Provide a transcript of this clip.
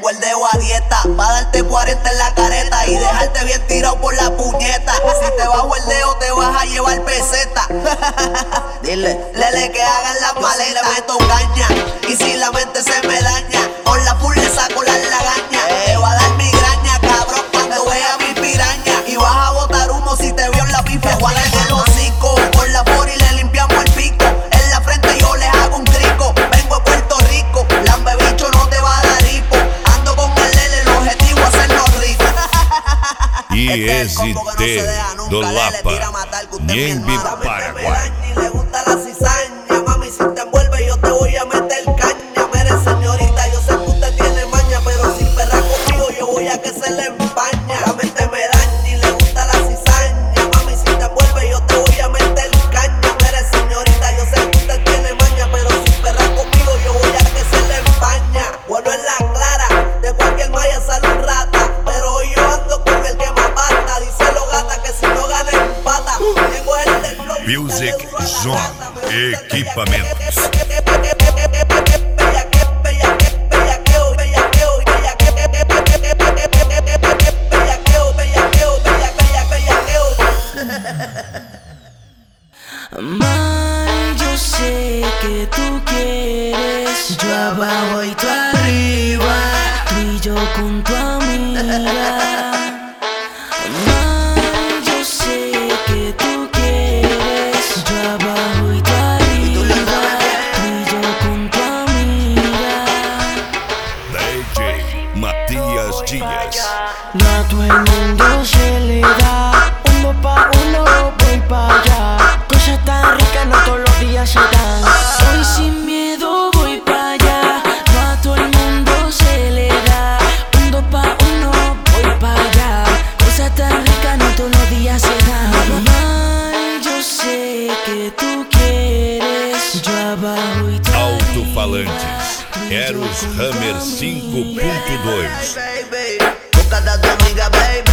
el dedo a dieta, pa' darte 40 en la careta y dejarte bien tirado por la puñeta. Si te bajo el dedo te vas a llevar peseta. Dile, lele que hagan las maletas. Le meto caña y si la mente se me daña, con la full le saco la lagaña. Te va a dar migraña, cabrón, cuando vea mi piraña. Y vas a botar humo si te veo en la pifia. Igual en el hocico, con la pori le limpiamos el pico. En la frente yo les hago un crico. Vengo a Puerto Rico, lambe bicho no te va a dar hipo. Ando con el lele, el objetivo hacernos ricos. E esse do Lapa, Niembi, Paraguay. Le gusta la cizaña, mami, si te envuelve yo te voy a meter caña. Mire señorita, yo sé que usted tiene maña, pero si perra conmigo yo voy a que se le empaña. La mente me daña y le gusta la cizaña, mami, si te envuelve yo te voy a meter caña. Mire señorita, yo sé que usted tiene maña, pero si perra conmigo yo voy a que se le empaña. Bueno en la clara, de cualquier malla sale un rata, pero hoy yo ando con el que más bata. Dice los gata que si no gana empata. Tengo el del flow. Music Zone Equipamentos. Mai, yo sé que tú quieres, yo abajo y tú arriba, tú y yo con tu amiga. Mai, yo sé que tú quieres, yo abajo y tú arriba, tú y yo con tu amiga. DJ Matías Díaz. No a todo el mundo se le da, uno pa' uno voy pa' allá. Cosas tan ricas no todos los días se dan. Hoy sin miedo voy pa' allá. No a todo el mundo se le da, uno pa' uno voy pa' allá. Cosas tan ricas no todos los días se dan. Ay, yo sé que tú quieres, yo abajo y tú Alto-falantes Eros Hammer 5.2. Busca a tu amiga, baby.